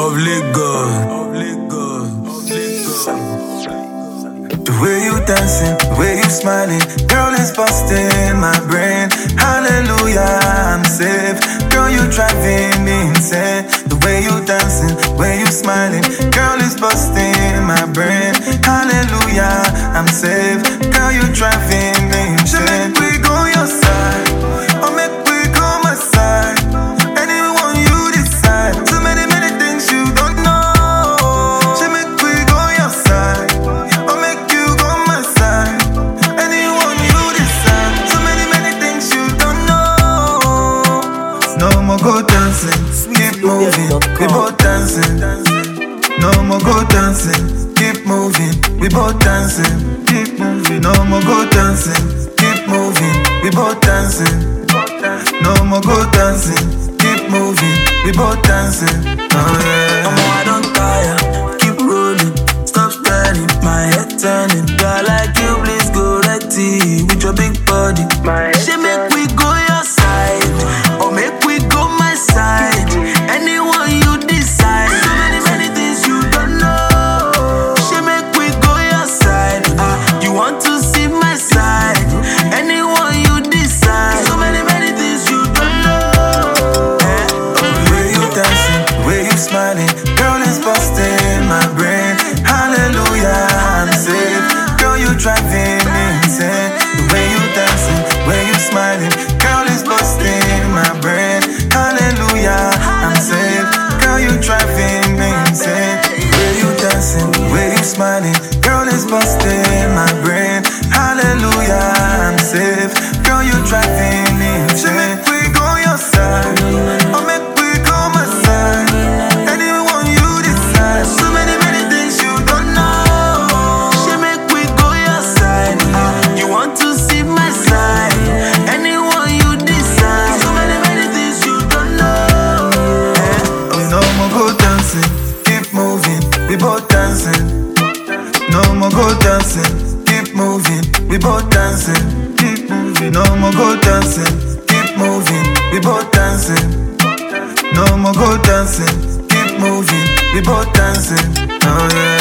of Lagos. The way you dancing, the way you smiling, girl, it's busting my brain. Hallelujah, I'm safe. Girl, you driving me insane. The way you dancing, the way you smiling, girl, it's busting my brain. Hallelujah, I'm safe. Girl, you driving me insane. Make we go your side, or make we go my side. Anyone you decide. So many things you don't know. She make we go your side, or make you go my side. Anyone you decide. So many things you don't know. No more go dancing, keep moving. We both dancing. No more go dancing, keep moving. We both dancing, keep moving. No more go dancing, keep moving. We both dancing. No more go dancing, keep moving. We both dancing. Oh yeah. I don't tire, keep rolling, stop spinning, my head turning. Girl like you, please go let tea with your big body. She make we go your side, or make we go my side. Anyone you decide. So many things you don't know. She make we go your side. You want to see my side. Anyone you decide. So many things you don't know. The way you dancing, the way you smiling, girl, it's busting my brain. Hallelujah, I'm safe. Girl, you driving me insane. The way you dancing, the way you smiling, girl, it's busting my brain. Hallelujah, I'm safe. Girl, you driving me insane. The way you dancing, the way you smiling, girl, it's busting my brain. Hallelujah, I'm safe. Girl, you driving me insane. Make we go your side, or make we go my side. Anyone you decide. So many things you don't know. She make we go your side. You want to see my side. Anyone you decide. So many things you don't know. No more go dancing, keep moving. We both dancing. No more go dancing, keep moving. We both dancing. Keep moving. No more go dancing, keep moving. We both dancing. No more go dancing, keep moving. We both dancing. Oh yeah.